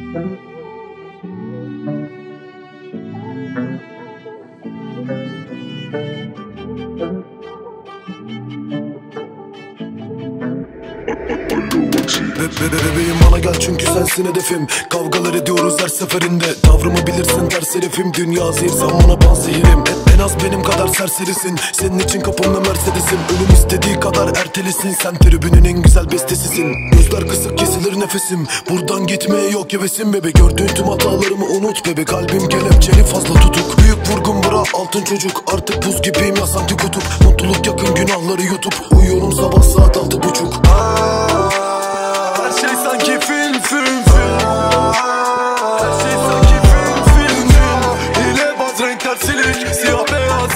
Bebeğim bana gel çünkü sensin hedefim. Kavgalar ediyoruz her seferinde. Tavrımı bilirsin ters herifim. Dünya zehir sen bana panzehirim. En az benim kadar serserisin. Senin için kapımda Mercedes'im. Ölüm istediği kadar ertelisin. Sen tribünün en güzel bestesisin. Gözler kısık kesilir nefesim. Buradan gitmeye yok hevesim bebe. Gördüğün tüm hatalarımı unut bebe. Kalbim kelepçeli fazla tutuk. Büyük vurgun bırak altın çocuk. Artık buz gibiyim ya sanki kutup. Mutluluk yakın günahları yutup. Uyuyorum sabah saat 6:30. Her şey sanki film. Her şey sanki film. Hilebaz renkler silik, siyah beyaz.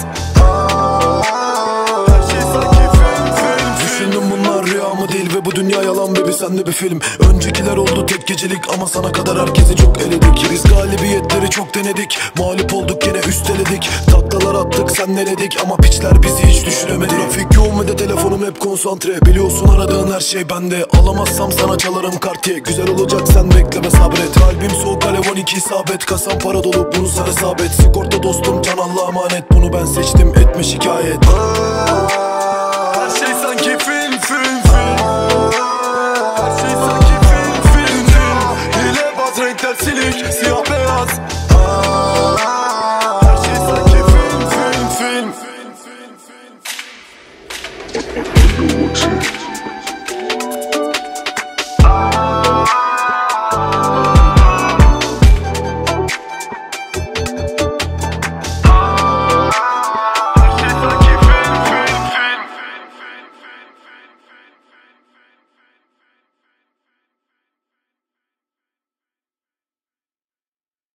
Her şey sanki film. Düşündüm bunlar rüya mı değil ve bu dünya yalan bebi, sen de bir film. Öncekiler oldu tek gecelik ama sana kadar herkesi çok eledik. Biz galibiyetleri çok denedik, mağlup olduk yine üsteledik. Taklalar attık sen neredik ama piçler bizi hiç düşüremedi. Trafik yoğun ve de telefonum hep konsantre. Biliyorsun aradığın her şey bende. Alamazsam sana çalarım Cartier. Güzel olacak sen bekleme sabret. Kalbim soğuk alev 12 isabet. Kasam para dolu bunu sana sabit. Sigorta dostum can Allah'a emanet. Bunu ben seçtim etme şikayet.